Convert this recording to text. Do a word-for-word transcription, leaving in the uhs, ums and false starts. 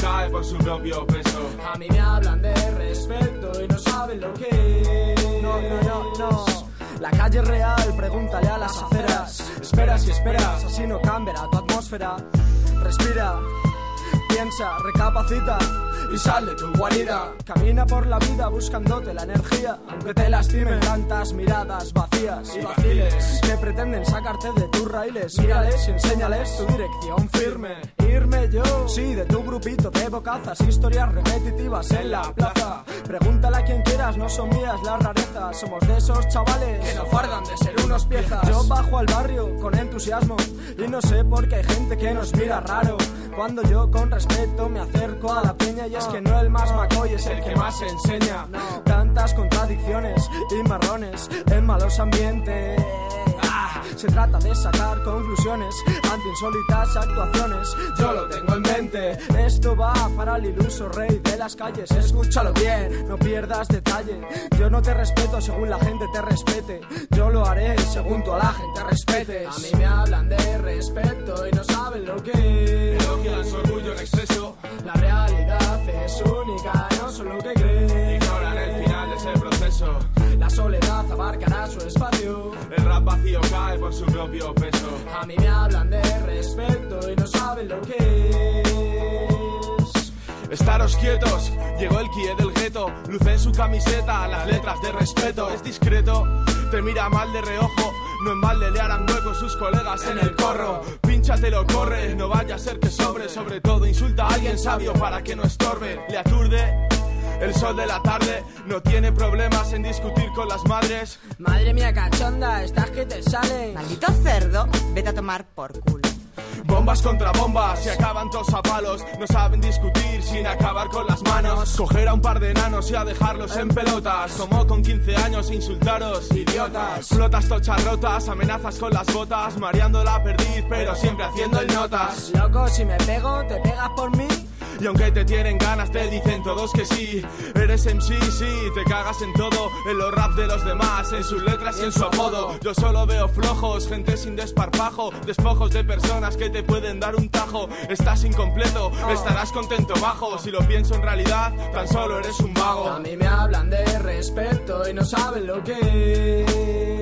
cae por su propio peso. A mí me hablan de respeto y no saben lo que es. No, no, no, no. La calle es real, pregúntale a las aceras. Esperas y esperas, así no cambiará tu atmósfera. Respira, piensa, recapacita y sal de tu guarida. Camina por la vida buscándote la energía, aunque te lastimen tantas miradas vacías y vaciles que pretenden sacarte de tus raíles. Mírales y enséñales tu dirección firme. Irme yo, sí, de tu grupito de bocazas, historias repetitivas en la plaza. Pregúntale a quien quieras, no son mías las rarezas. Somos de esos chavales que no fardan de ser unos piezas. Yo bajo al barrio con entusiasmo y no sé por qué hay gente que nos mira raro cuando yo con respeto me acerco a la peña. Y es que no el más macoy es el que más enseña. Tantas contradicciones y marrones en malos ambientes. Ah, se trata de sacar conclusiones ante insólitas actuaciones. Yo lo tengo en mente. Esto va para el iluso rey de las calles. Escúchalo bien, no pierdas detalle. Yo no te respeto según la gente te respete. Yo lo haré según tú a la gente respetes. A mí me hablan de respeto y no saben lo que es. Elogian su orgullo en exceso. La realidad es única, no son lo que creen. Ignoran el final de ese proceso. La soledad abarcará su espacio. El rap vacío cae por su propio peso. A mí me hablan de respeto y no saben lo que es. Estaros quietos, llegó el kie del gueto. Luce en su camiseta las letras de respeto. Es discreto, te mira mal de reojo. No en balde le harán hueco sus colegas en el corro. Pínchatelo, corre, no vaya a ser que sobre. Sobre todo insulta a alguien sabio para que no estorbe. Le aturde el sol de la tarde, no tiene problemas en discutir con las madres. Madre mía cachonda, estás que te salen. Maldito cerdo, vete a tomar por culo. Bombas contra bombas, se acaban todos a palos. No saben discutir sin acabar con las manos. Coger a un par de enanos y a dejarlos en pelotas. Como con quince años insultaros, idiotas. Flotas tochas rotas, amenazas con las botas. Mareando la perdiz, pero siempre haciendo el notas. Loco, si me pego, ¿te pegas por mí? Y aunque te tienen ganas, te dicen todos que sí. Eres M C, sí, te cagas en todo. En los raps de los demás, en sus letras y en su apodo. Yo solo veo flojos, gente sin desparpajo. Despojos de personas que te pueden dar un tajo. Estás incompleto, estarás contento bajo. Si lo pienso en realidad, tan solo eres un vago. A mí me hablan de respeto y no saben lo que es.